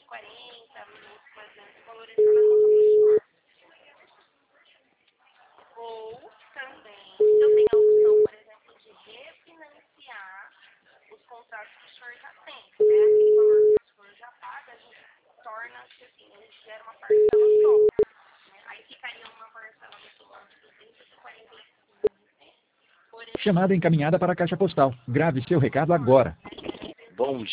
40 minutos, por exemplo, valorizando a conta do senhor. Ou também, eu tenho a opção, por exemplo, de refinanciar os contratos que o senhor já tem, né? Aquele valor que o senhor já paga, a gente torna-se assim, ele gera uma parcela só, né? Aí ficaria uma parcela no total de 245, porém... Chamada encaminhada para a caixa postal. Grave seu recado agora.